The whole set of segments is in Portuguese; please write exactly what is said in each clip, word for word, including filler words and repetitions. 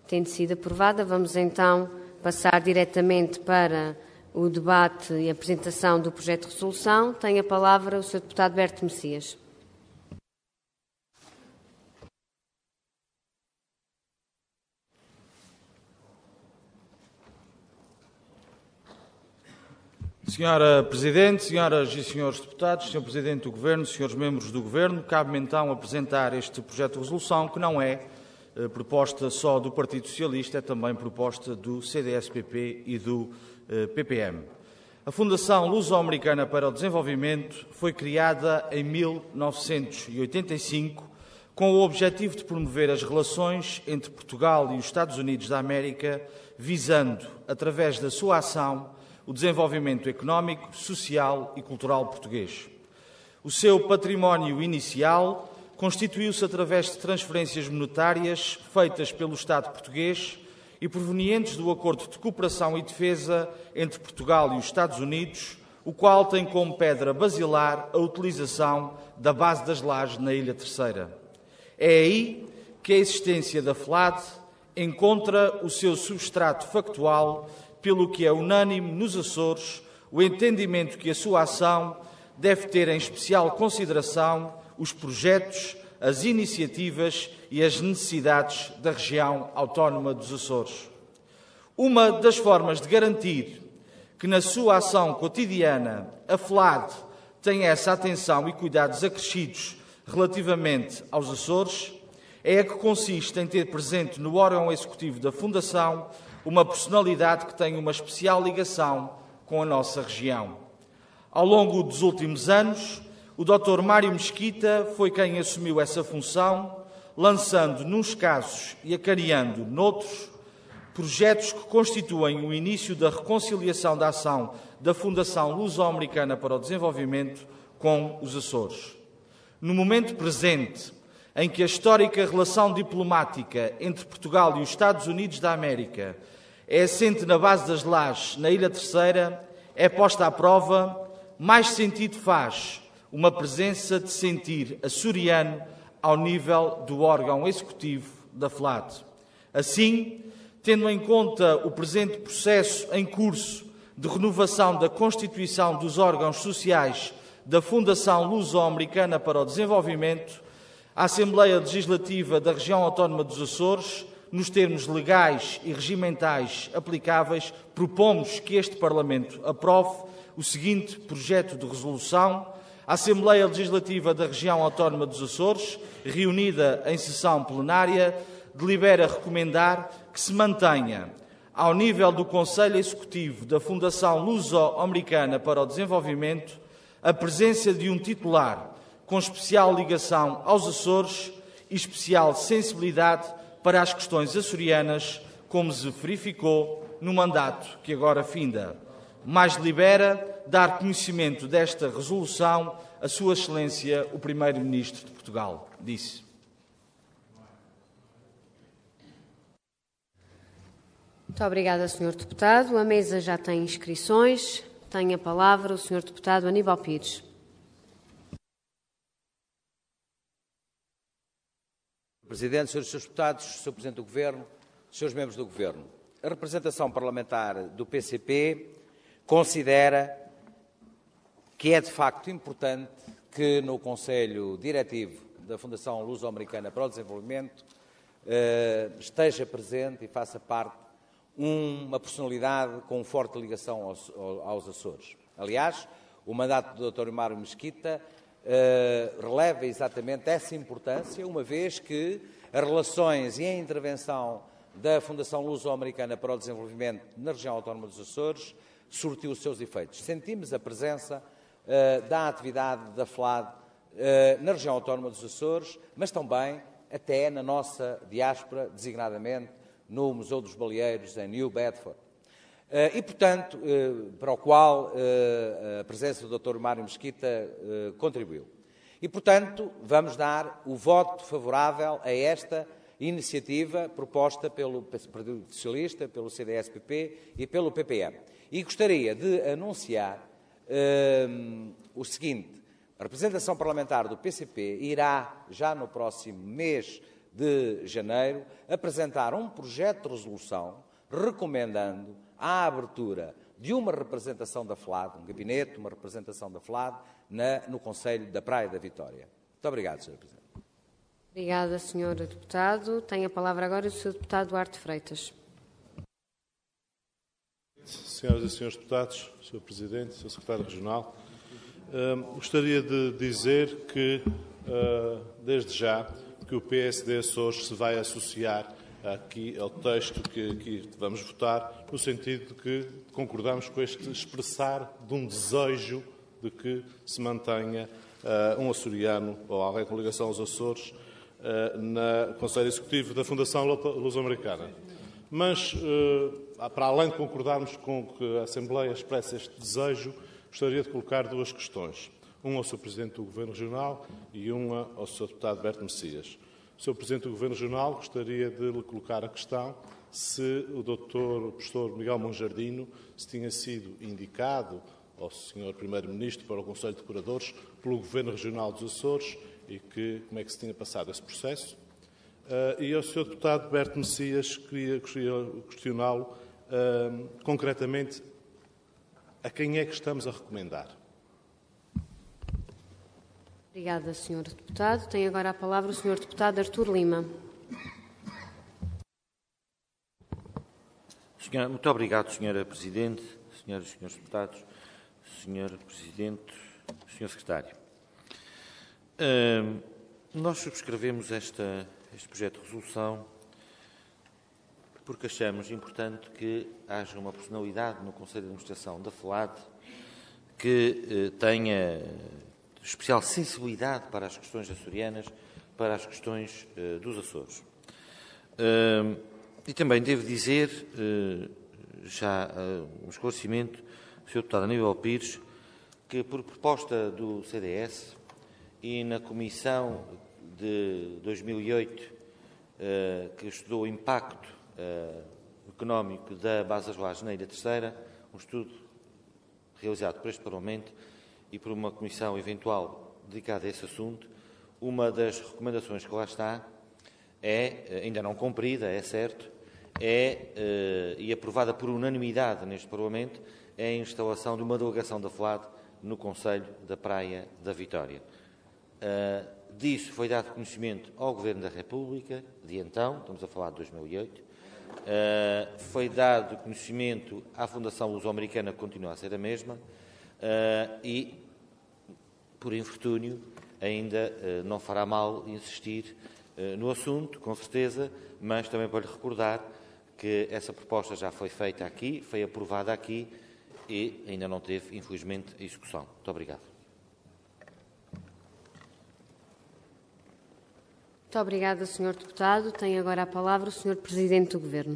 Tendo sido aprovada, vamos então passar diretamente para o debate e apresentação do projeto de resolução. Tem a palavra o senhor deputado Berto Messias. Senhora Presidente, senhoras e senhores deputados, senhor Presidente do Governo, senhores membros do Governo, cabe-me então apresentar este projeto de resolução, que não é eh, proposta só do Partido Socialista, é também proposta do C D S P P e do eh, P P M. A Fundação Luso-Americana para o Desenvolvimento foi criada em mil novecentos e oitenta e cinco com o objetivo de promover as relações entre Portugal e os Estados Unidos da América, visando, através da sua ação, o desenvolvimento económico, social e cultural português. O seu património inicial constituiu-se através de transferências monetárias feitas pelo Estado português e provenientes do Acordo de Cooperação e Defesa entre Portugal e os Estados Unidos, o qual tem como pedra basilar a utilização da base das Lajes na Ilha Terceira. É aí que a existência da FLAD encontra o seu substrato factual, pelo que é unânime nos Açores o entendimento que a sua ação deve ter em especial consideração os projetos, as iniciativas e as necessidades da região autónoma dos Açores. Uma das formas de garantir que na sua ação cotidiana a FLAD tem essa atenção e cuidados acrescidos relativamente aos Açores é a que consiste em ter presente no órgão executivo da Fundação uma personalidade que tem uma especial ligação com a nossa região. Ao longo dos últimos anos, o doutor Mário Mesquita foi quem assumiu essa função, lançando nuns casos e acareando noutros projetos que constituem o início da reconciliação da ação da Fundação Luso-Americana para o Desenvolvimento com os Açores. No momento presente, em que a histórica relação diplomática entre Portugal e os Estados Unidos da América é assente na base das Lajes, na Ilha Terceira, é posta à prova, mais sentido faz uma presença de sentir açoriano ao nível do órgão executivo da FLAD. Assim, tendo em conta o presente processo em curso de renovação da constituição dos órgãos sociais da Fundação Luso-Americana para o Desenvolvimento, a Assembleia Legislativa da Região Autónoma dos Açores, nos termos legais e regimentais aplicáveis, propomos que este Parlamento aprove o seguinte projeto de resolução. A Assembleia Legislativa da Região Autónoma dos Açores, reunida em sessão plenária, delibera recomendar que se mantenha, ao nível do Conselho Executivo da Fundação Luso-Americana para o Desenvolvimento, a presença de um titular com especial ligação aos Açores e especial sensibilidade para as questões açorianas, como se verificou no mandato que agora finda. Mais delibera dar conhecimento desta resolução a Sua Excelência o Primeiro-Ministro de Portugal. Disse. Muito obrigada, senhor Deputado. A mesa já tem inscrições. Tem a palavra o senhor Deputado Aníbal Pires. Presidente, senhores Deputados, senhor Presidente do Governo, senhores membros do Governo, a representação parlamentar do P C P considera que é de facto importante que no Conselho Diretivo da Fundação Luso-Americana para o Desenvolvimento eh, esteja presente e faça parte uma personalidade com forte ligação aos, aos Açores. Aliás, o mandato do doutor Mário Mesquita Uh, releva exatamente essa importância, uma vez que as relações e a intervenção da Fundação Luso-Americana para o Desenvolvimento na região autónoma dos Açores surtiu os seus efeitos. Sentimos a presença uh, da atividade da FLAD uh, na região autónoma dos Açores, mas também até na nossa diáspora, designadamente no Museu dos Baleeiros, em New Bedford. Uh, e, portanto, uh, para o qual uh, a presença do doutor Mário Mesquita uh, contribuiu. E, portanto, vamos dar o voto favorável a esta iniciativa proposta pelo Partido Socialista, pelo C D S P P e pelo P P M. E gostaria de anunciar uh, o seguinte: a representação parlamentar do P C P irá, já no próximo mês de janeiro, apresentar um projeto de resolução recomendando a abertura de uma representação da FLAD, um gabinete, uma representação da FLAD, na, no Conselho da Praia da Vitória. Muito obrigado, senhor Presidente. Obrigada, senhor Deputado. Tem a palavra agora o senhor Deputado Duarte Freitas. Senhoras e senhores deputados, senhor Presidente, senhor Secretário Regional, uh, gostaria de dizer que, uh, desde já, que o P S D Açores se vai associar aqui ao texto que aqui vamos votar, no sentido de que concordamos com este expressar de um desejo de que se mantenha uh, um açoriano ou alguém com ligação aos Açores uh, no Conselho Executivo da Fundação Luso-Americana. Mas, uh, para além de concordarmos com que a Assembleia expresse este desejo, gostaria de colocar duas questões. Uma ao senhor Presidente do Governo Regional e uma ao senhor Deputado Berto Messias. senhor Presidente do Governo Regional, gostaria de lhe colocar a questão se o doutor Professor Miguel Monjardino se tinha sido indicado ao senhor Primeiro-Ministro para o Conselho de Curadores pelo Governo Regional dos Açores e que, como é que se tinha passado esse processo. Uh, e ao senhor Deputado Berto Messias, queria, queria questioná-lo uh, concretamente a quem é que estamos a recomendar. Obrigada, senhor Deputado. Tem agora a palavra o senhor Deputado Artur Lima. Senhora, muito obrigado, senhora Presidente, senhoras e senhores deputados, senhor Presidente, senhor Secretário. Uh, nós subscrevemos esta, este projeto de resolução porque achamos importante que haja uma personalidade no Conselho de Administração da FLAD que uh, tenha especial sensibilidade para as questões açorianas, para as questões uh, dos Açores. Uh, e também devo dizer, uh, já uh, um esclarecimento, senhor Deputado Aníbal Pires, que por proposta do C D S e na Comissão de dois mil e oito, uh, que estudou o impacto uh, económico da base das lajes na Ilha Terceira, um estudo realizado por este Parlamento, e por uma comissão eventual dedicada a esse assunto, uma das recomendações que lá está é, ainda não cumprida, é certo, é, e aprovada por unanimidade neste Parlamento, é a instalação de uma delegação da FLAD no Conselho da Praia da Vitória. Uh, disso foi dado conhecimento ao Governo da República, de então, estamos a falar de dois mil e oito, uh, foi dado conhecimento à Fundação Luso-Americana, que continua a ser a mesma, Uh, e, por infortúnio, ainda uh, não fará mal insistir uh, no assunto, com certeza, mas também para lhe recordar que essa proposta já foi feita aqui, foi aprovada aqui e ainda não teve, infelizmente, a execução. Muito obrigado. Muito obrigada, senhor Deputado. Tem agora a palavra o senhor Presidente do Governo.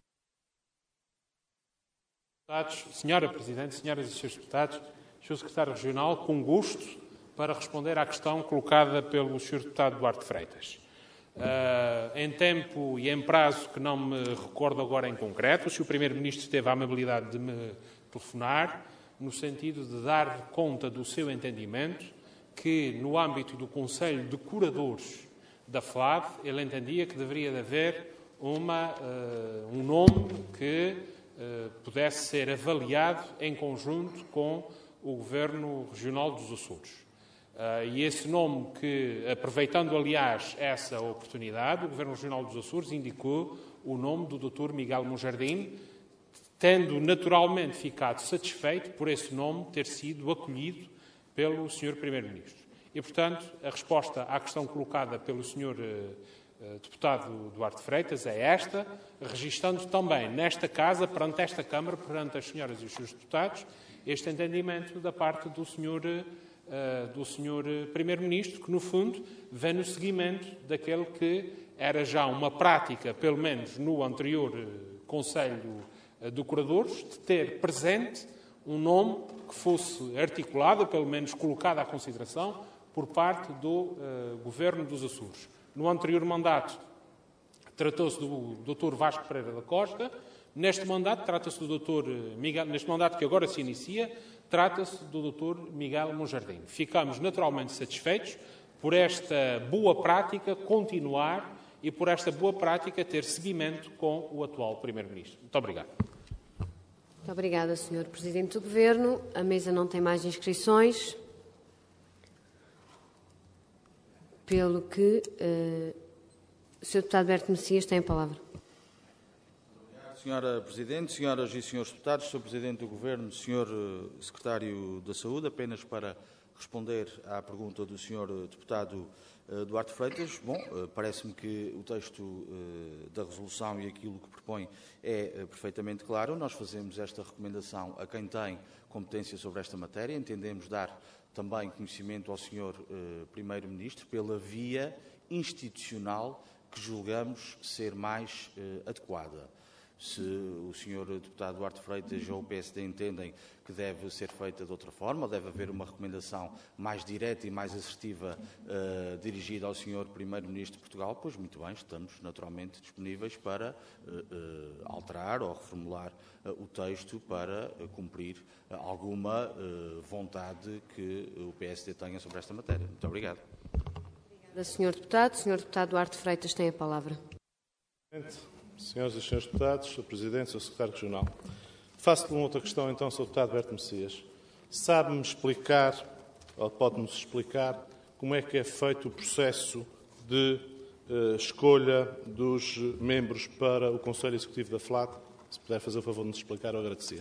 Senhora Presidente, senhoras e senhores deputados, senhor Secretário Regional, com gosto para responder à questão colocada pelo senhor Deputado Duarte Freitas. Uh, em tempo e em prazo que não me recordo agora em concreto, o senhor Primeiro-Ministro teve a amabilidade de me telefonar no sentido de dar conta do seu entendimento que, no âmbito do Conselho de Curadores da FLAD, ele entendia que deveria de haver uma, uh, um nome que Uh, pudesse ser avaliado em conjunto com o Governo Regional dos Açores. Uh, e esse nome que, aproveitando, aliás, essa oportunidade, o Governo Regional dos Açores indicou o nome do doutor Miguel Monjardino, tendo naturalmente ficado satisfeito por esse nome ter sido acolhido pelo senhor Primeiro-Ministro. E, portanto, a resposta à questão colocada pelo senhor uh, Deputado Duarte Freitas é esta, registando também nesta Casa, perante esta Câmara, perante as senhoras e os senhores deputados, este entendimento da parte do senhor, uh, do senhor Primeiro-Ministro, que, no fundo, vem no seguimento daquele que era já uma prática, pelo menos no anterior uh, Conselho uh, de Curadores, de ter presente um nome que fosse articulado, pelo menos colocado à consideração, por parte do uh, Governo dos Açores. No anterior mandato, tratou-se do doutor Vasco Pereira da Costa. Neste mandato, trata-se do doutor Miguel, neste mandato que agora se inicia, trata-se do doutor Miguel Monjardino. Ficamos naturalmente satisfeitos por esta boa prática continuar e por esta boa prática ter seguimento com o atual Primeiro-Ministro. Muito obrigado. Muito obrigada, senhor Presidente do Governo. A mesa não tem mais inscrições, pelo que uh, o senhor Deputado Berto Messias tem a palavra. Senhora Presidente, senhoras e senhores deputados, senhor Presidente do Governo, senhor Secretário da Saúde, apenas para responder à pergunta do senhor Deputado Duarte Freitas. Bom, parece-me que o texto da resolução e aquilo que propõe é perfeitamente claro. Nós fazemos esta recomendação a quem tem competência sobre esta matéria. Entendemos dar também conhecimento ao senhor Primeiro-Ministro pela via institucional que julgamos ser mais adequada. Se o senhor Deputado Duarte Freitas ou o P S D entendem que deve ser feita de outra forma, deve haver uma recomendação mais direta e mais assertiva uh, dirigida ao senhor Primeiro-Ministro de Portugal, pois muito bem, estamos naturalmente disponíveis para uh, uh, alterar ou reformular uh, o texto para uh, cumprir uh, alguma uh, vontade que o P S D tenha sobre esta matéria. Muito obrigado. Obrigada, senhor Deputado. senhor Deputado Duarte Freitas tem a palavra. Senhoras e senhores deputados, senhor Presidente, senhor Secretário Regional, faço-lhe uma outra questão, então, senhor Deputado Berto Messias. Sabe-me explicar, ou pode-nos explicar, como é que é feito o processo de uh, escolha dos membros para o Conselho Executivo da FLAD? Se puder fazer o favor de nos explicar, eu agradecia.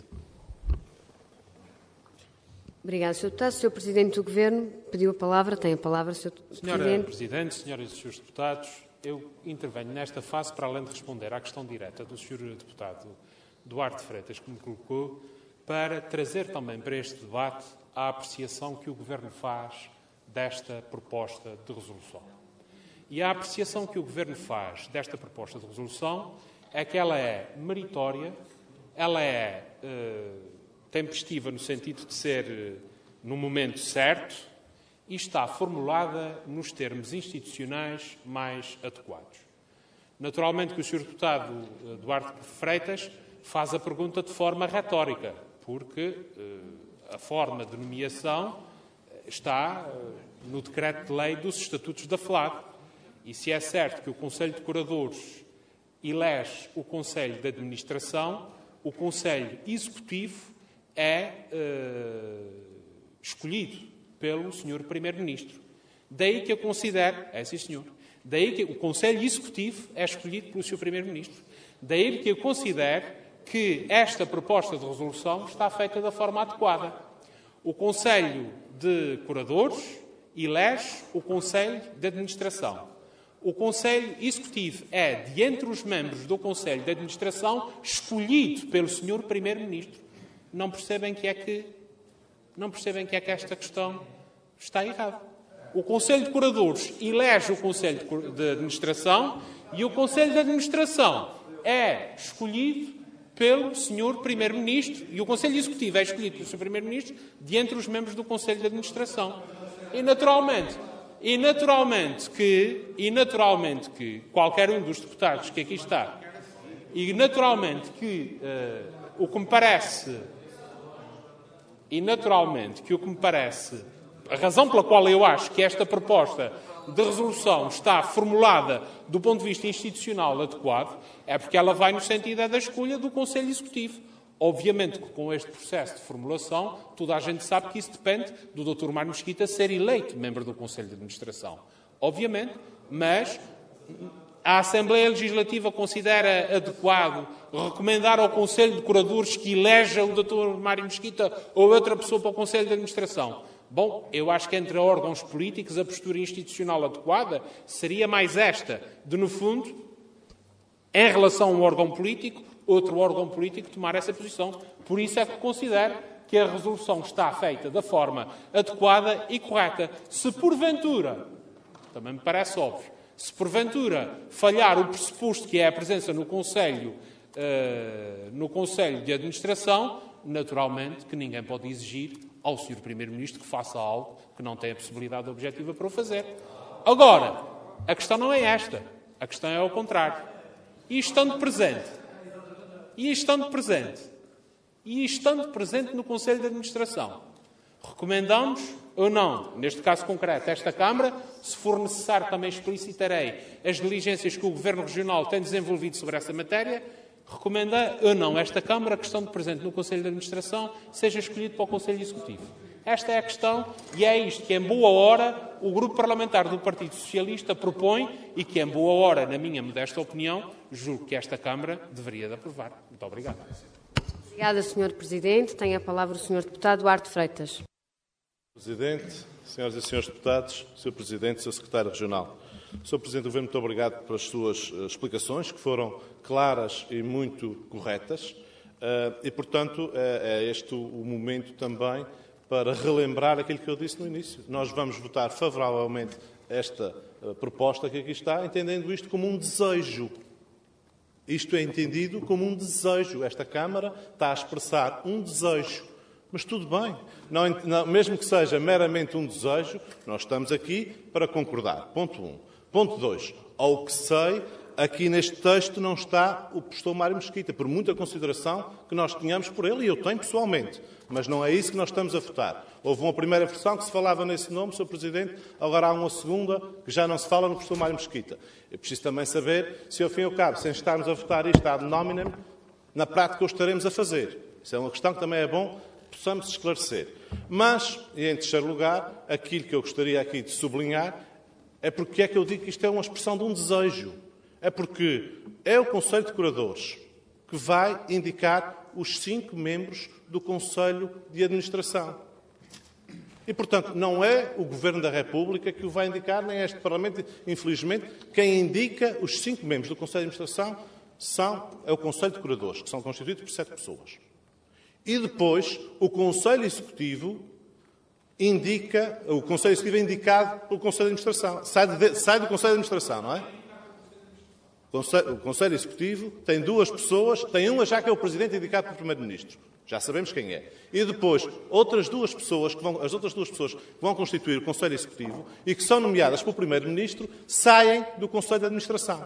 Obrigada, senhor Deputado. senhor Presidente do Governo pediu a palavra. Tem a palavra, senhor Senhora Presidente. Presidente, senhoras e senhores deputados, eu intervenho nesta fase para além de responder à questão direta do senhor Deputado Duarte Freitas, que me colocou, para trazer também para este debate a apreciação que o Governo faz desta proposta de resolução. E a apreciação que o Governo faz desta proposta de resolução é que ela é meritória, ela é eh, tempestiva no sentido de ser eh, no momento certo, e está formulada nos termos institucionais mais adequados. Naturalmente que o senhor Deputado Duarte Freitas faz a pergunta de forma retórica, porque eh, a forma de nomeação está eh, no decreto-lei dos Estatutos da FLAD. E se é certo que o Conselho de Curadores elege o Conselho de Administração, o Conselho Executivo é eh, escolhido pelo senhor Primeiro-Ministro. Daí que eu considero, é sim senhor, daí que o Conselho Executivo é escolhido pelo senhor Primeiro-Ministro. Daí que eu considero que esta proposta de resolução está feita da forma adequada. O Conselho de Curadores elege o Conselho de Administração. O Conselho Executivo é, de entre os membros do Conselho de Administração, escolhido pelo senhor Primeiro-Ministro. Não percebem que é que Não percebem que é que esta questão está errada. O Conselho de Curadores elege o Conselho de Administração e o Conselho de Administração é escolhido pelo senhor Primeiro-Ministro e o Conselho Executivo é escolhido pelo senhor Primeiro-Ministro de entre os membros do Conselho de Administração. E naturalmente, e naturalmente que, e naturalmente que qualquer um dos deputados que aqui está, e naturalmente que uh, o que me parece E, naturalmente, que o que me parece, a razão pela qual eu acho que esta proposta de resolução está formulada do ponto de vista institucional adequado, é porque ela vai no sentido da escolha do Conselho Executivo. Obviamente que com este processo de formulação, toda a gente sabe que isso depende do doutor Mário Mesquita ser eleito membro do Conselho de Administração. Obviamente, mas a Assembleia Legislativa considera adequado recomendar ao Conselho de Curadores que eleja o doutor Mário Mesquita ou outra pessoa para o Conselho de Administração? Bom, eu acho que entre órgãos políticos a postura institucional adequada seria mais esta, de, no fundo, em relação a um órgão político, outro órgão político tomar essa posição. Por isso é que considero que a resolução está feita da forma adequada e correta. Se porventura, também me parece óbvio, se porventura falhar o pressuposto que é a presença no Conselho, uh, no Conselho de Administração, naturalmente que ninguém pode exigir ao senhor Primeiro-Ministro que faça algo que não tem a possibilidade objetiva para o fazer. Agora, a questão não é esta. A questão é ao contrário. E estando presente, e estando presente, e estando presente no Conselho de Administração, Recomendamos ou não, neste caso concreto, esta Câmara, se for necessário também explicitarei as diligências que o Governo Regional tem desenvolvido sobre essa matéria, recomenda ou não esta Câmara que, estando presente no Conselho de Administração, seja escolhido para o Conselho Executivo. Esta é a questão e é isto que, em boa hora, o Grupo Parlamentar do Partido Socialista propõe e que, em boa hora, na minha modesta opinião, julgo que esta Câmara deveria de aprovar. Muito obrigado. Obrigada, senhor Presidente. Tem a palavra o senhor Deputado Duarte Freitas. Presidente, senhoras e senhores deputados, senhor Presidente, senhor Secretário Regional. senhor Presidente do Governo, muito obrigado pelas suas uh, explicações, que foram claras e muito corretas. Uh, e, portanto, é, é este o, o momento também para relembrar aquilo que eu disse no início. Nós vamos votar favoravelmente esta uh, proposta que aqui está, entendendo isto como um desejo. Isto é entendido como um desejo. Esta Câmara está a expressar um desejo. Mas tudo bem. Não, não, mesmo que seja meramente um desejo, nós estamos aqui para concordar. Ponto um. Ponto dois. Ao que sei, aqui neste texto não está o professor Mário Mesquita, por muita consideração que nós tenhamos por ele, e eu tenho pessoalmente. Mas não é isso que nós estamos a votar. Houve uma primeira versão que se falava nesse nome, senhor Presidente, agora há uma segunda que já não se fala no professor Mário Mesquita. Eu preciso também saber se, ao fim e ao cabo, sem estarmos a votar isto ad nominem, na prática o estaremos a fazer. Isso é uma questão que também é bom possamos esclarecer. Mas, e em terceiro lugar, aquilo que eu gostaria aqui de sublinhar é porque é que eu digo que isto é uma expressão de um desejo. É porque é o Conselho de Curadores que vai indicar os cinco membros do Conselho de Administração. E, portanto, não é o Governo da República que o vai indicar, nem este Parlamento. Infelizmente, quem indica os cinco membros do Conselho de Administração são, é o Conselho de Curadores, que são constituídos por sete pessoas. E depois, o Conselho Executivo indica, o Conselho Executivo é indicado pelo Conselho de Administração. Sai, de, sai do Conselho de Administração, não é? O Conselho, o Conselho Executivo tem duas pessoas, tem uma já que é o Presidente indicado pelo Primeiro-Ministro. Já sabemos quem é. E depois, outras duas pessoas, que vão, as outras duas pessoas que vão constituir o Conselho Executivo e que são nomeadas pelo Primeiro-Ministro, saem do Conselho de Administração.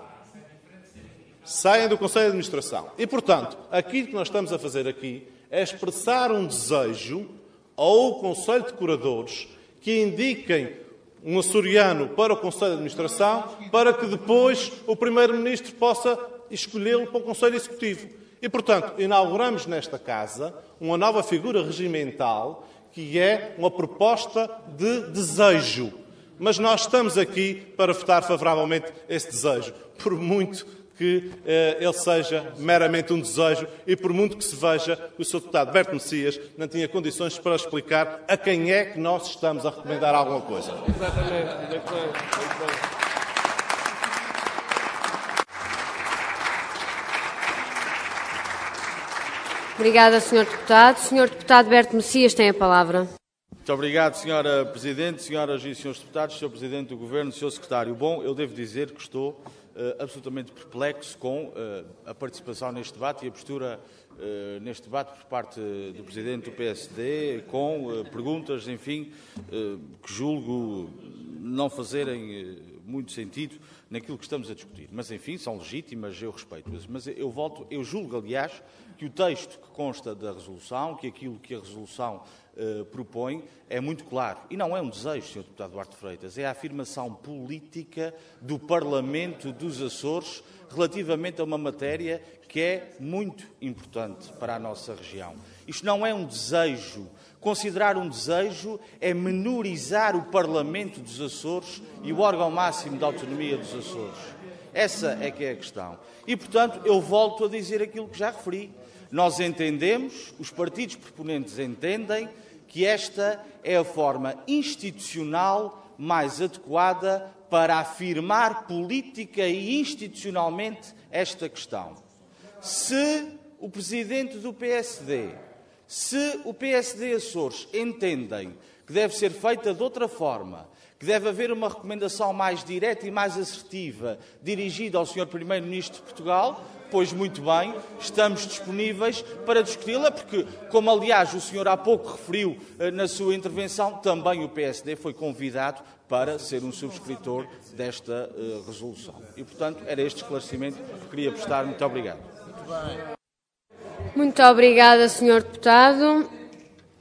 Saem do Conselho de Administração. E, portanto, aquilo que nós estamos a fazer aqui é expressar um desejo ao Conselho de Curadores que indiquem um açoriano para o Conselho de Administração para que depois o Primeiro-Ministro possa escolhê-lo para o Conselho Executivo. E, portanto, inauguramos nesta Casa uma nova figura regimental que é uma proposta de desejo. Mas nós estamos aqui para votar favoravelmente esse desejo, por muito que eh, ele seja meramente um desejo e por muito que se veja que o senhor deputado Berto Messias não tinha condições para explicar a quem é que nós estamos a recomendar alguma coisa. Obrigada, senhor Deputado. senhor Deputado Berto Messias tem a palavra. Muito obrigado, senhora Presidente, senhoras e senhores deputados, senhor Presidente do Governo, senhor Secretário. Bom, eu devo dizer que estou uh, absolutamente perplexo com uh, a participação neste debate e a postura uh, neste debate por parte do Presidente do P S D, com uh, perguntas, enfim, uh, que julgo não fazerem uh, muito sentido naquilo que estamos a discutir. Mas, enfim, são legítimas, eu respeito-as. Mas eu volto, eu julgo, aliás, que o texto que consta da resolução, que aquilo que a resolução Uh, propõe, é muito claro. E não é um desejo, senhor Deputado Duarte Freitas, é a afirmação política do Parlamento dos Açores relativamente a uma matéria que é muito importante para a nossa região. Isto não é um desejo. Considerar um desejo é menorizar o Parlamento dos Açores e o órgão máximo de autonomia dos Açores. Essa é que é a questão. E, portanto, eu volto a dizer aquilo que já referi. Nós entendemos, os partidos proponentes entendem, que esta é a forma institucional mais adequada para afirmar política e institucionalmente esta questão. Se o Presidente do P S D, se o P S D Açores entendem que deve ser feita de outra forma, que deve haver uma recomendação mais direta e mais assertiva dirigida ao senhor Primeiro-Ministro de Portugal, pois muito bem, estamos disponíveis para discuti-la, porque, como aliás o senhor há pouco referiu na sua intervenção, também o P S D foi convidado para ser um subscritor desta uh, resolução. E, portanto, era este esclarecimento que queria prestar. Muito obrigado. Muito obrigada, senhor Deputado.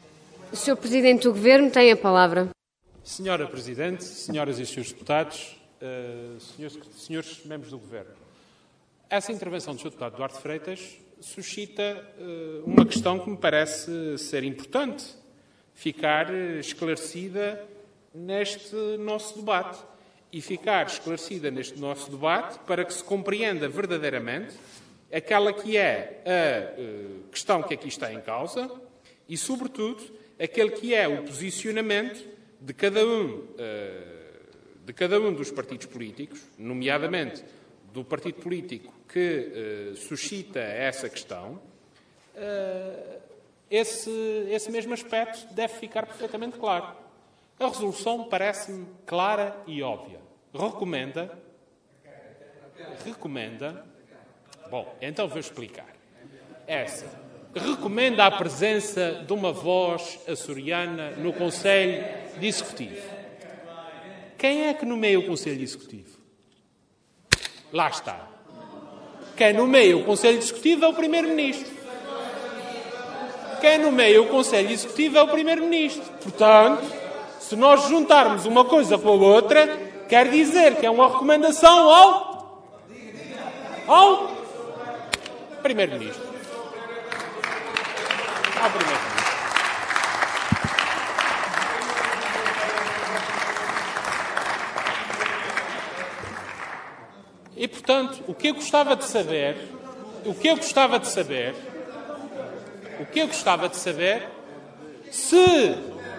O senhor Presidente do Governo tem a palavra. Senhora Presidente, senhoras e senhores deputados, uh, senhores, senhores membros do Governo, essa intervenção do senhor Deputado Duarte Freitas suscita uh, uma questão que me parece ser importante ficar esclarecida neste nosso debate e ficar esclarecida neste nosso debate para que se compreenda verdadeiramente aquela que é a uh, questão que aqui está em causa e, sobretudo, aquele que é o posicionamento de cada um, uh, de cada um dos partidos políticos, nomeadamente do partido político que uh, suscita essa questão. Uh, esse, esse mesmo aspecto deve ficar perfeitamente claro. A resolução parece-me clara e óbvia. Recomenda... Recomenda... Bom, então vou explicar. Essa. Recomenda a presença de uma voz açoriana no Conselho de Executivo. Quem é que nomeia o Conselho Executivo? Lá está. Quem nomeia o Conselho Executivo é o Primeiro-Ministro. Quem nomeia o Conselho Executivo é o Primeiro-Ministro. Portanto, se nós juntarmos uma coisa com a outra, quer dizer que é uma recomendação ao... ao Primeiro-Ministro. Ao Primeiro-Ministro. E, portanto, o que eu gostava de saber, o que eu gostava de saber, o que eu gostava de saber, se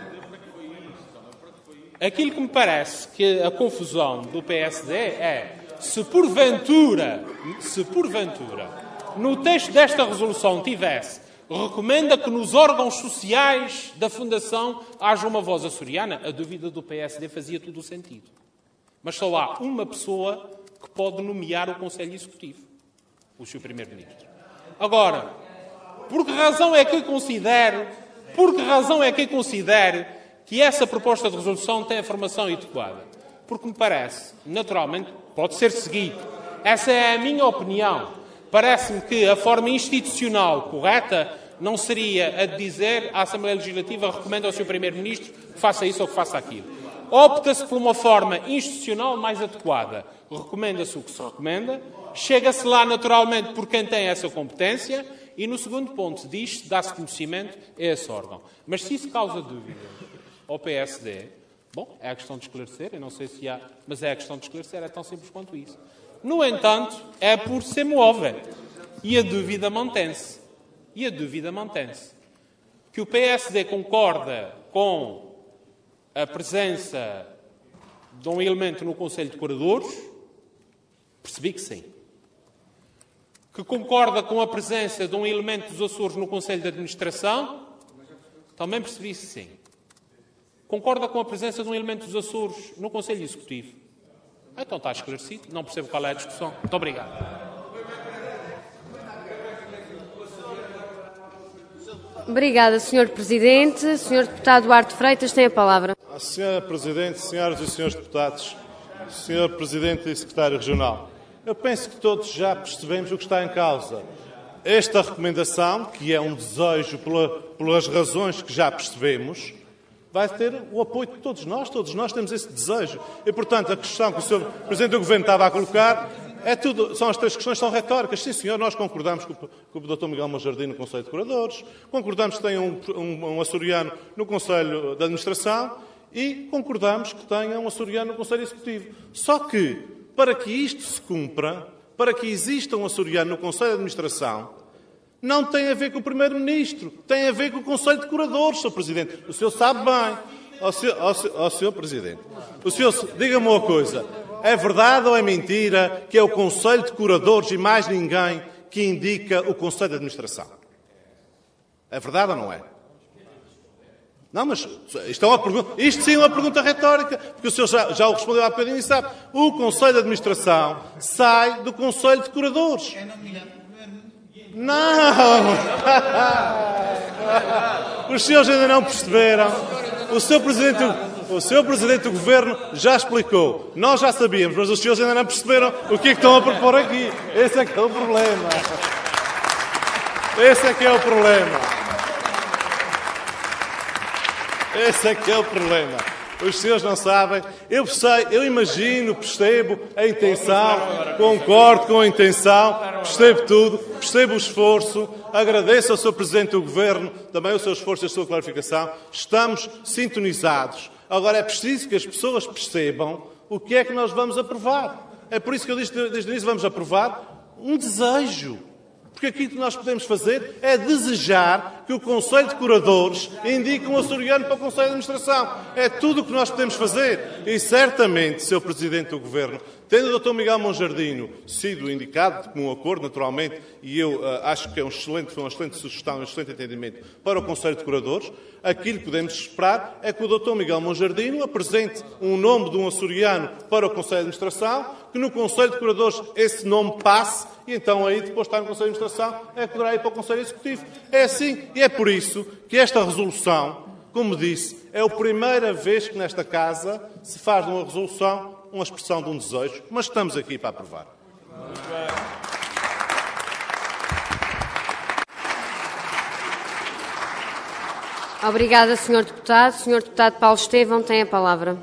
aquilo que me parece que a confusão do P S D é, se porventura, se porventura, no texto desta resolução tivesse, recomenda que nos órgãos sociais da Fundação haja uma voz açoriana, a dúvida do P S D fazia todo o sentido. Mas só há uma pessoa que pode nomear o Conselho Executivo, o seu Primeiro-Ministro. Agora, por que razão é que considero, por que razão é que considero que essa proposta de resolução tem a formação adequada? Porque me parece, naturalmente, pode ser seguido. Essa é a minha opinião. Parece-me que a forma institucional correta não seria a de dizer a Assembleia Legislativa recomenda ao seu Primeiro-Ministro que faça isso ou que faça aquilo. Opta-se por uma forma institucional mais adequada. Recomenda-se o que se recomenda, chega-se lá naturalmente por quem tem essa competência e, no segundo ponto, diz-se, dá-se conhecimento a esse órgão. Mas se isso causa dúvida ao P S D, bom, é a questão de esclarecer, eu não sei se há, mas é a questão de esclarecer, é tão simples quanto isso. No entanto, é por se mover. E a dúvida mantém-se. E a dúvida mantém-se. Que o P S D concorda com a presença de um elemento no Conselho de Curadores, percebi que sim. Que concorda com a presença de um elemento dos Açores no Conselho de Administração, também percebi que sim. Concorda com a presença de um elemento dos Açores no Conselho Executivo. Então está esclarecido, não percebo qual é a discussão. Muito obrigado. Obrigada, senhor Presidente. senhor Deputado Duarte Freitas tem a palavra. senhora Presidente, senhoras e senhores deputados, senhor Presidente e Secretário Regional, eu penso que todos já percebemos o que está em causa. Esta recomendação, que é um desejo pela, pelas razões que já percebemos, vai ter o apoio de todos nós. Todos nós temos esse desejo. E, portanto, a questão que o senhor Presidente do Governo estava a colocar é tudo, são as três questões, são retóricas. Sim, senhor, nós concordamos com o doutor Miguel Monjardim no Conselho de Curadores, concordamos que tenha um, um, um açoriano no Conselho de Administração e concordamos que tenha um açoriano no Conselho Executivo. Só que, para que isto se cumpra, para que exista um açoriano no Conselho de Administração, não tem a ver com o Primeiro-Ministro, tem a ver com o Conselho de Curadores, senhor Presidente. O senhor sabe bem. Ó senhor, ó, ó, senhor Presidente, o senhor, diga-me uma coisa. É verdade ou é mentira que é o Conselho de Curadores e mais ninguém que indica o Conselho de Administração? É verdade ou não é? Não, mas isto, é uma pergunta, isto sim é uma pergunta retórica, porque o senhor já, já o respondeu há bocadinho e sabe. O Conselho de Administração sai do Conselho de Curadores. Não! Os senhores ainda não perceberam. O senhor Presidente, o senhor Presidente do Governo já explicou. Nós já sabíamos, mas os senhores ainda não perceberam o que é que estão a propor aqui. Esse é que é o problema. Esse é que é o problema. Esse é que é o problema. Os senhores não sabem. Eu sei, eu imagino, percebo a intenção, concordo com a intenção, percebo tudo, percebo o esforço, agradeço ao senhor Presidente do Governo também o seu esforço e a sua clarificação. Estamos sintonizados. Agora é preciso que as pessoas percebam o que é que nós vamos aprovar. É por isso que eu disse desde o início, vamos aprovar um desejo. Porque aquilo que nós podemos fazer é desejar que o Conselho de Curadores indique um açoriano para o Conselho de Administração. É tudo o que nós podemos fazer. E certamente, senhor Presidente do Governo, tendo o doutor Miguel Monjardino sido indicado, de comum acordo, naturalmente, e eu uh, acho que é um excelente, foi uma excelente sugestão, um excelente entendimento para o Conselho de Curadores, aquilo que podemos esperar é que o doutor Miguel Monjardino apresente um nome de um açoriano para o Conselho de Administração, que no Conselho de Curadores esse nome passe, e então aí, depois de estar no Conselho de Administração, é que poderá ir para o Conselho Executivo. É assim, e é por isso que esta resolução, como disse, é a primeira vez que nesta Casa se faz de uma resolução uma expressão de um desejo, mas estamos aqui para aprovar. Obrigada, senhor Deputado. senhor Deputado Paulo Estevão tem a palavra.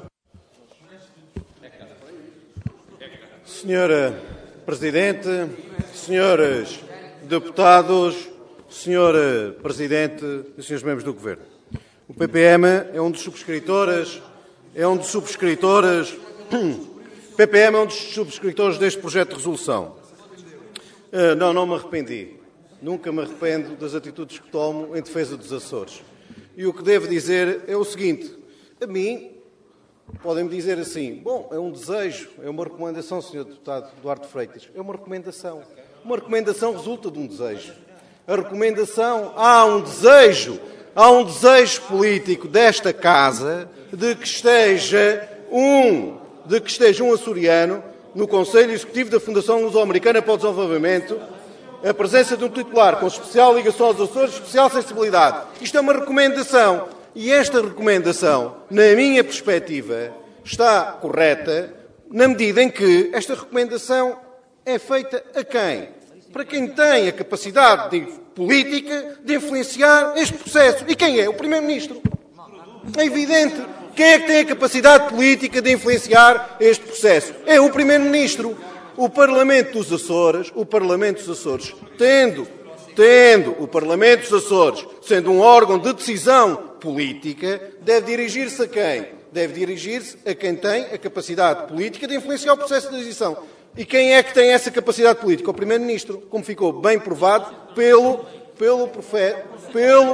senhora Presidente, senhores Deputados, senhor Presidente e senhores membros do Governo. O P P M é um dos subscritores, é um dos subscritores, o P P M é um dos subscritores deste projeto de resolução. Uh, não, não me arrependi. Nunca me arrependo das atitudes que tomo em defesa dos Açores. E o que devo dizer é o seguinte, a mim, podem-me dizer assim, bom, é um desejo, é uma recomendação, senhor Deputado Duarte Freitas, é uma recomendação. Uma recomendação resulta de um desejo. A recomendação, há um desejo, há um desejo político desta Casa de que esteja um, de que esteja um açoriano no Conselho Executivo da Fundação Luso-Americana para o Desenvolvimento, a presença de um titular com especial ligação aos Açores, especial sensibilidade. Isto é uma recomendação. E esta recomendação, na minha perspectiva, está correta na medida em que esta recomendação é feita a quem? Para quem tem a capacidade de, política de influenciar este processo. E quem é? O Primeiro-Ministro. É evidente. Quem é que tem a capacidade política de influenciar este processo? É o Primeiro-Ministro. O Parlamento dos Açores, o Parlamento dos Açores, tendo, tendo o Parlamento dos Açores, sendo um órgão de decisão política, deve dirigir-se a quem? Deve dirigir-se a quem tem a capacidade política de influenciar o processo de decisão. E quem é que tem essa capacidade política? O Primeiro-Ministro, como ficou bem provado pelo, pelo profeta, pelo...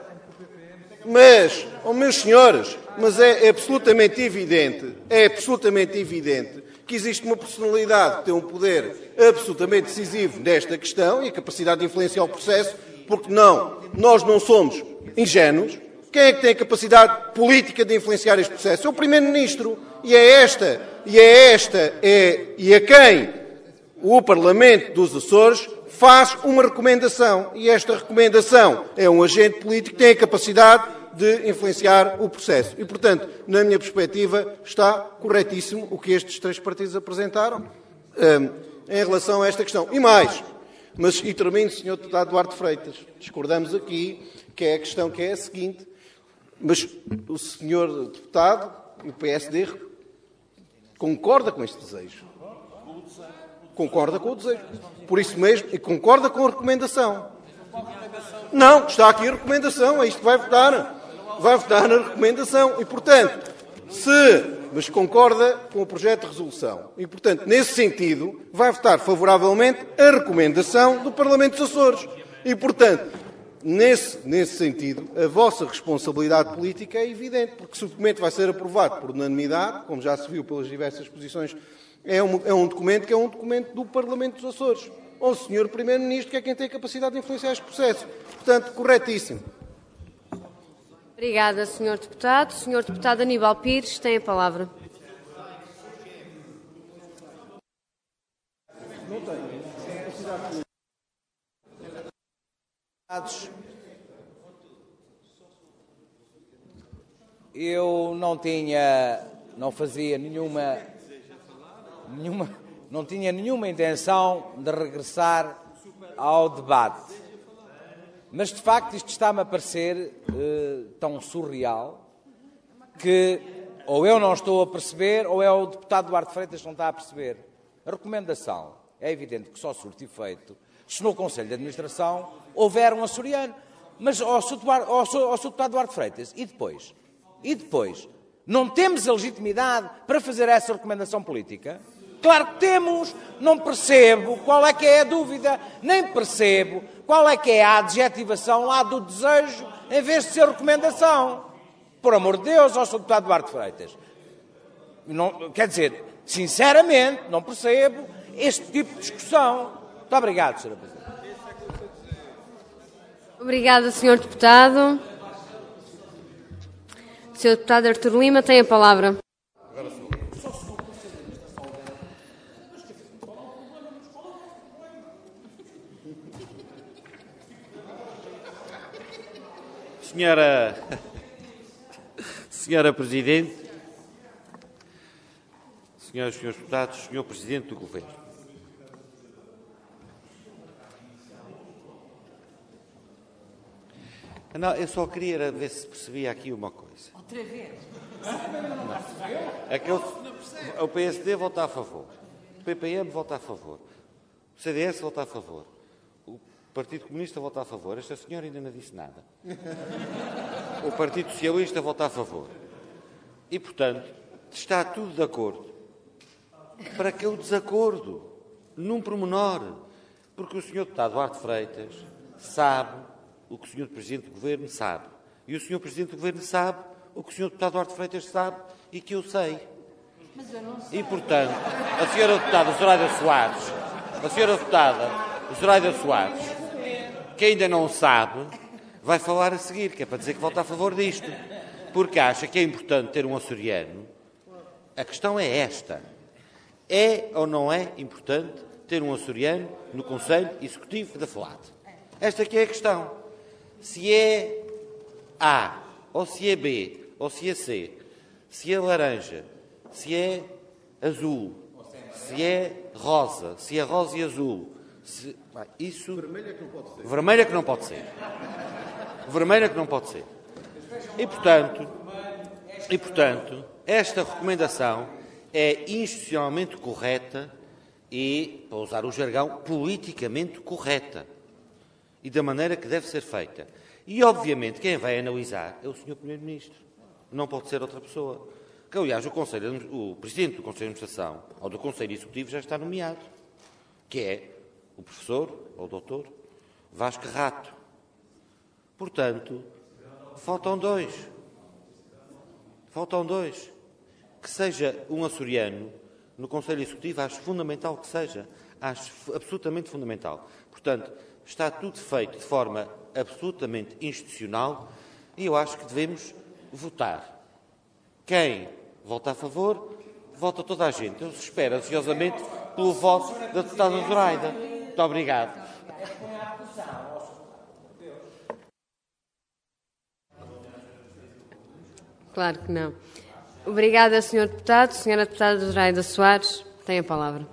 Mas, oh meus senhores, mas é absolutamente evidente, é absolutamente evidente que existe uma personalidade que tem um poder absolutamente decisivo nesta questão e a capacidade de influenciar o processo, porque não, nós não somos ingênuos. Quem é que tem a capacidade política de influenciar este processo? É o Primeiro-Ministro. E é esta, e é esta, é, e a quem o Parlamento dos Açores faz uma recomendação. E esta recomendação é um agente político que tem a capacidade de influenciar o processo. E, portanto, na minha perspectiva, está corretíssimo o que estes três partidos apresentaram um, em relação a esta questão. E mais, mas, e termino, senhor Deputado Duarte Freitas, discordamos aqui, que é a questão que é a seguinte, mas o senhor Deputado, o P S D, concorda com este desejo. Concorda com o desejo. Por isso mesmo, e concorda com a recomendação. Não, está aqui a recomendação, é isto que vai votar. Vai votar na recomendação. E, portanto, se, mas concorda com o projeto de resolução. E, portanto, nesse sentido, vai votar favoravelmente a recomendação do Parlamento dos Açores. E, portanto, nesse, nesse sentido, a vossa responsabilidade política é evidente, porque se o documento vai ser aprovado por unanimidade, como já se viu pelas diversas posições, é um, é um documento que é um documento do Parlamento dos Açores. Ou o senhor Primeiro-Ministro, que é quem tem a capacidade de influenciar este processo. Portanto, corretíssimo. Obrigada, senhor Deputado. senhor Deputado Aníbal Pires tem a palavra. Eu não tinha, não fazia nenhuma, nenhuma, não tinha nenhuma intenção de regressar ao debate. Mas, de facto, isto está-me a parecer uh, tão surreal que ou eu não estou a perceber ou é o deputado Duarte Freitas que não está a perceber. A recomendação é evidente que só surte efeito se no Conselho de Administração houver um açoriano. Mas, ó Sr Deputado Duarte Freitas, e depois? E depois? Não temos a legitimidade para fazer essa recomendação política? Claro que temos. Não percebo qual é que é a dúvida, nem percebo qual é que é a adjetivação lá do desejo em vez de ser recomendação. Por amor de Deus, ó Sr Deputado Duarte Freitas. Não, quer dizer, sinceramente, não percebo este tipo de discussão. Muito obrigado, senhora Presidente. Obrigada, senhor Deputado. senhor Deputado Artur Lima tem a palavra. Senhora, Senhora Presidente, Senhoras e Senhores Deputados, Senhor Presidente do Governo. Não, eu só queria ver se percebia aqui uma coisa. Outra vez? É que eu, o P S D vota a favor, o P P M vota a favor, o C D S vota a favor, o Partido Comunista vota a favor. Esta senhora ainda não disse nada. O Partido Socialista vota a favor. E, portanto, está tudo de acordo. Para que o desacordo? Num pormenor. Porque o senhor Deputado Duarte Freitas sabe o que o senhor Presidente do Governo sabe. E o senhor Presidente do Governo sabe o que o senhor Deputado Duarte Freitas sabe e que eu sei. Mas eu não sei. E, portanto, a senhora Deputada Zoraida Soares, a senhora Deputada Zoraida Soares, que ainda não sabe, vai falar a seguir, que é para dizer que vota a favor disto. Porque acha que é importante ter um açoriano. A questão é esta. É ou não é importante ter um açoriano no Conselho Executivo da FLAD? Esta aqui é a questão. Se é A, ou se é B, ou se é C, se é laranja, se é azul, se é rosa, se é rosa e azul, se... isso... Vermelha que não pode ser. Vermelha que não pode ser. Vermelha que não pode ser. E, portanto, e, portanto, esta recomendação é institucionalmente correta e, para usar o jargão, politicamente correta. E da maneira que deve ser feita. E, obviamente, quem vai analisar é o senhor Primeiro-Ministro. Não pode ser outra pessoa. Que, aliás, o, Conselho, o Presidente do Conselho de Administração ou do Conselho Executivo já está nomeado, que é o professor ou o doutor Vasco Rato. Portanto, faltam dois. Faltam dois. Que seja um açoriano no Conselho Executivo, acho fundamental que seja. Acho absolutamente fundamental. Portanto, está tudo feito de forma absolutamente institucional e eu acho que devemos votar. Quem vota a favor, vota toda a gente. Eu espero ansiosamente pelo voto da deputada Zoraida. Muito obrigado. Claro que não. Obrigada, senhor Deputado. senhora Deputada Zoraida Soares, tem a palavra.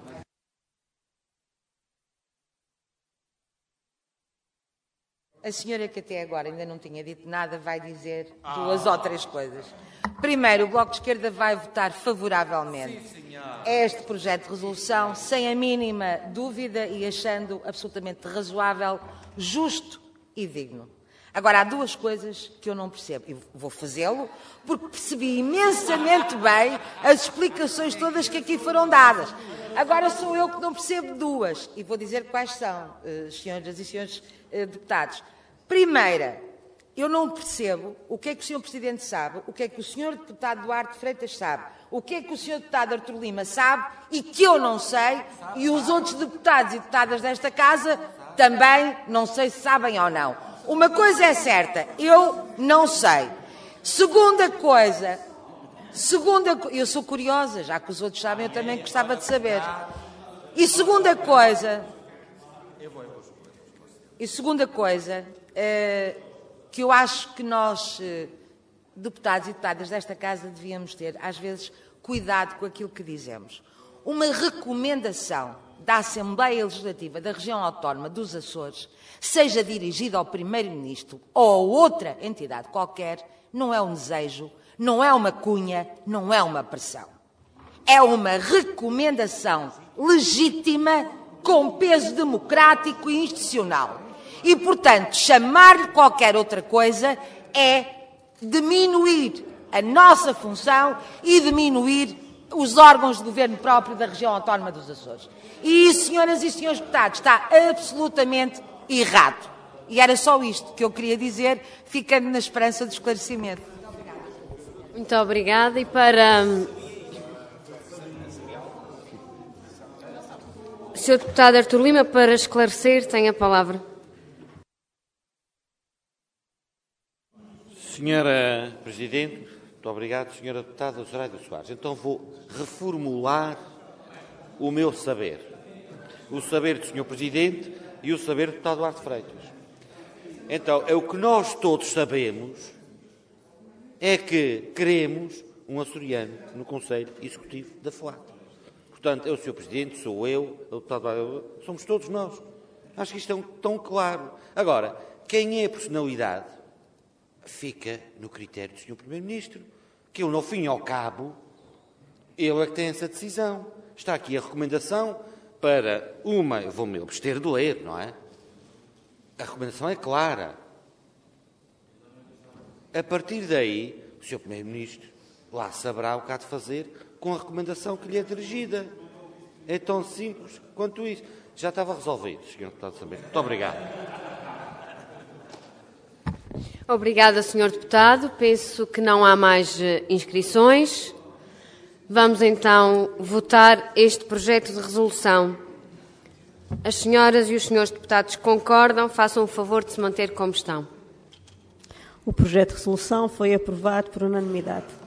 A senhora que até agora ainda não tinha dito nada vai dizer duas ou três coisas. Primeiro, o Bloco de Esquerda vai votar favoravelmente a este projeto de resolução, sem a mínima dúvida e achando absolutamente razoável, justo e digno. Agora, há duas coisas que eu não percebo, e vou fazê-lo, porque percebi imensamente bem as explicações todas que aqui foram dadas. Agora sou eu que não percebo duas, e vou dizer quais são, uh, senhoras e senhores uh, deputados. Primeira, eu não percebo o que é que o senhor Presidente sabe, o que é que o senhor Deputado Duarte Freitas sabe, o que é que o senhor Deputado Artur Lima sabe e que eu não sei, e os outros deputados e deputadas desta Casa também não sei se sabem ou não. Uma coisa é certa, eu não sei. Segunda coisa, segunda, eu sou curiosa, já que os outros sabem, eu também gostava de saber. E segunda coisa, e segunda coisa, eh, que eu acho que nós, eh, deputados e deputadas desta Casa, devíamos ter, às vezes, cuidado com aquilo que dizemos. Uma recomendação da Assembleia Legislativa da Região Autónoma dos Açores, seja dirigida ao Primeiro-Ministro ou a outra entidade qualquer, não é um desejo, Não é uma cunha, não é uma pressão. É uma recomendação legítima com peso democrático e institucional. E, portanto, chamar-lhe qualquer outra coisa é diminuir a nossa função e diminuir os órgãos de governo próprio da região autónoma dos Açores. E isso, senhoras e senhores deputados, está absolutamente errado. E era só isto que eu queria dizer, ficando na esperança de esclarecimento. Muito obrigada. E para o senhor deputado Artur Lima, para esclarecer, tem a palavra. Senhora Presidente, muito obrigado, Senhora Deputada Zoraida Soares. Então vou reformular o meu saber. O saber do senhor Presidente e o saber do deputado Duarte Freitas. Então, é o que nós todos sabemos é que queremos um açoriano no Conselho Executivo da FLAT. Portanto, é o senhor Presidente, sou eu, o deputado, somos todos nós. Acho que isto é tão claro. Agora, quem é a personalidade fica no critério do senhor Primeiro-Ministro, que ele, ao fim e ao cabo, ele é que tem essa decisão. Está aqui a recomendação para uma... Eu vou-me abster de ler, não é? A recomendação é clara. A partir daí, o senhor Primeiro-Ministro lá saberá o que há de fazer com a recomendação que lhe é dirigida. É tão simples quanto isso. Já estava resolvido, senhor Deputado Saber. Muito obrigado. Obrigada, senhor Deputado. Penso que não há mais inscrições. Vamos então votar este projeto de resolução. As senhoras e os senhores deputados concordam, façam o favor de se manter como estão. O projeto de resolução foi aprovado por unanimidade.